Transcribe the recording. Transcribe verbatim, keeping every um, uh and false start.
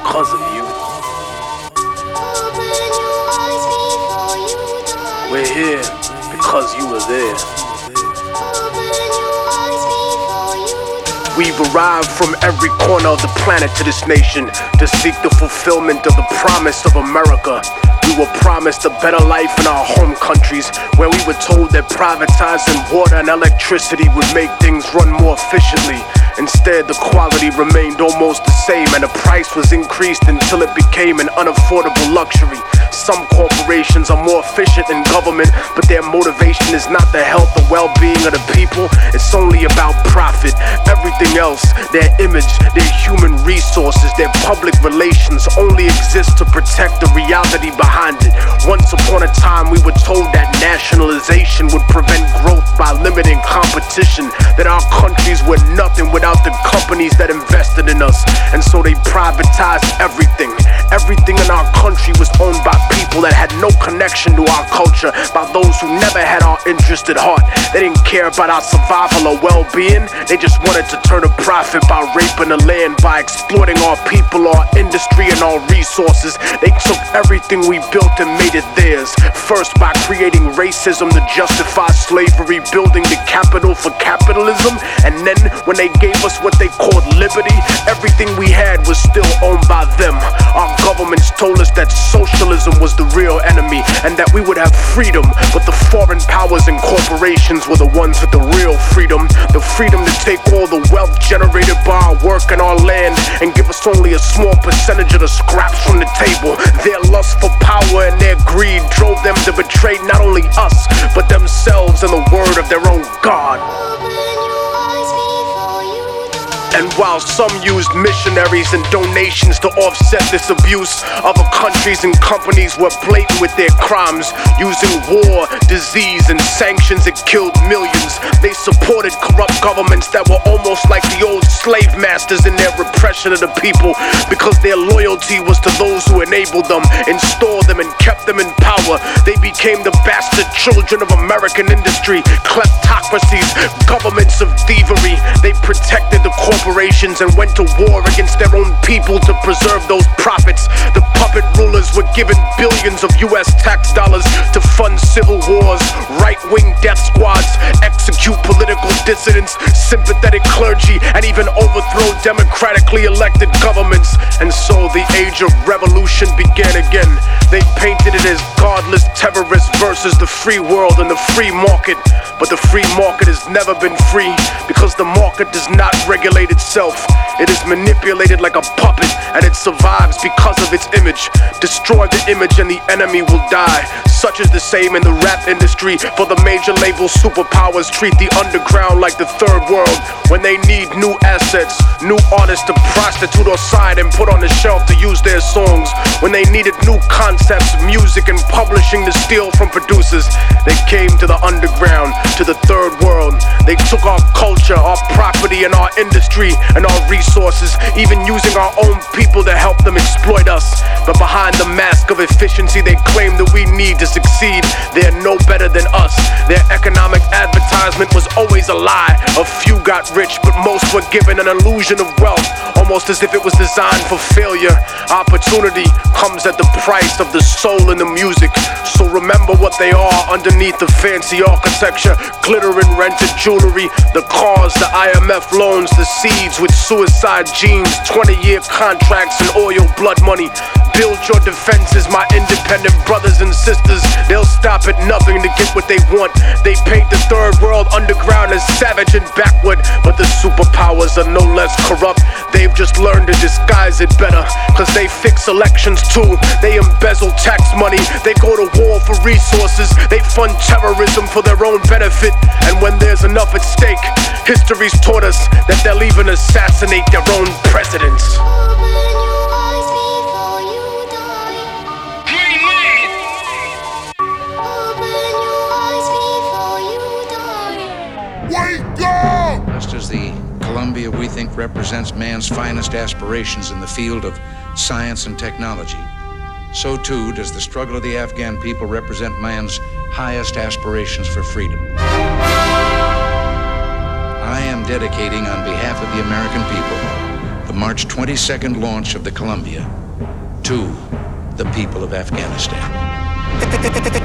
because of you. We're here because you were there. We've arrived from every corner of the planet to this nation to seek the fulfillment of the promise of America. We were promised a better life in our home countries, where we were told that privatizing water and electricity would make things run more efficiently. Instead, the quality remained almost the same, and the price was increased until it became an unaffordable luxury. Some corporations are more efficient than government, but their motivation is not the health or well-being of the people. It's only about profit. Everything else, their image, their human resources, their public relations, only exist to protect the reality behind it. Once upon a time, we were told that nationalization would prevent growth by limiting competition, that our countries were nothing without the companies that invested in us. And so they privatized everything. Everything in our country was owned by people that had no connection to our culture, by those who never had our interest at heart. They didn't care about our survival or well-being. They just wanted to turn a profit by raping the land, by exploiting our people, our industry, and our resources. They took everything we built and made it theirs. First by creating racism to justify slavery, building the capital for capitalism. And then when they gave us what they called liberty, everything we had was still owned by them. Our governments told us that socialism was the real enemy and that we would have freedom, but the foreign powers and corporations were the ones with the real freedom. The freedom to take all the wealth generated by our work and our land and give us only a small percentage of the scraps from the table. Their lust for power and their greed drove them to betray not only us, but themselves and the word of their own God. And while some used missionaries and donations to offset this abuse, other countries and companies were blatant with their crimes, using war, disease, and sanctions that killed millions. They supported corrupt governments that were almost like the old slave masters in their repression of the people, because their loyalty was to those who enabled them, installed them, and kept them in power. They became the bastard children of American industry, kleptocracies, governments of thievery. They protected the corporations and went to war against their own people to preserve those profits. The puppet rulers were given billions of U S tax dollars to fund civil wars, right-wing death squads, execute political dissidents, sympathetic clergy, and even overthrow democratically elected governments. And so the age of revolution began again. They painted it as godless terrorists versus the free world and the free market. But the free market has never been free, because the market does not regulate itself. It is manipulated like a puppet, and it survives because of its image. Destroy the image and the enemy will die. Such is the same in the rap industry, for the major label superpowers treat the underground like the third world. When they need new assets, new artists to prostitute or sign and put on the shelf to use their songs. When they needed new concepts, music, and publishing to steal from producers, they came to the underground, to the third world. They took our culture, our property, and our industry, and our resources, even using our own people to help them exploit us. But behind the mask of efficiency they claim that we need to succeed, they're no better than us. Their economic advertisement was always a lie. A few got rich, but most were given an illusion of wealth, almost as if it was designed for failure. Opportunity comes at the price of the soul in the music. So remember what they are underneath the fancy architecture, glitter and rented jewelry, the cars, the I M F loans, the seeds with suicide genes, twenty-year contracts and oil blood money. Build your defenses, my independent brothers and sisters. They'll stop at nothing to get what they want. They paint the third world underground as savage and backward, but the superpowers are no less corrupt. They've just learned to disguise it better, cause they fix elections too. They embezzle tax money, they go to war for resources, they fund terrorism for their own benefit. And when there's enough at stake, history's taught us that they'll even assassinate their own presidents. Just as the Columbia we think represents man's finest aspirations in the field of science and technology, so too does the struggle of the Afghan people represent man's highest aspirations for freedom. I am dedicating on behalf of the American people the March twenty-second launch of the Columbia to the people of Afghanistan.